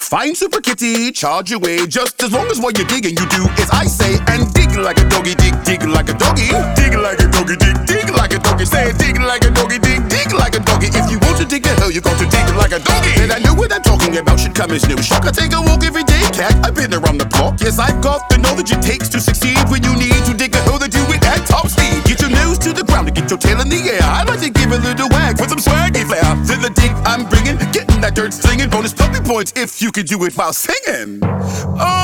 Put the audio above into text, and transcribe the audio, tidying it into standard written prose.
Fine super kitty, charge away, just as long as what you're digging you do is I say, and dig like a doggy, dig like a doggy, dig like a doggy, dig like a doggy, say dig like a doggy, dig like a doggy. If you want to dig a hole, you got to dig like a doggy. And I know what I'm talking about should come as no shock. I take a walk every day, cat, I've been around the block. Yes, I've got the knowledge it takes to succeed. When you need to dig a hole, they do it at top speed. Get your nose to the ground and get your tail in the air. I like to give a little wag for some swaggy flair. To the dig I'm bringing, getting that dirt slinging. Bonus puppy points if you can do it while singing. Oh,